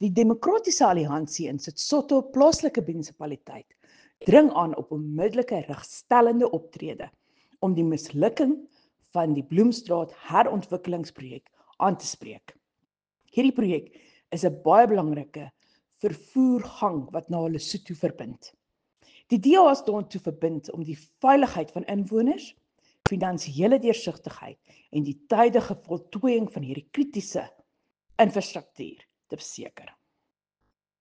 Die Demokratiese Alliansie in Sotho plaaslike munisipaliteit dring aan op onmiddellike regstellende optrede om die mislukking van die Bloemstraat herontwikkelingsprojek aan te spreek. Hierdie projek is 'n baie belangrike vervoergang wat na Lesotho verbind. Die DA is daartoe verbind om die veiligheid van inwoners, finansiële deursigtigheid en die tydige voltooiing van hierdie kritiese infrastruktuur te verseker.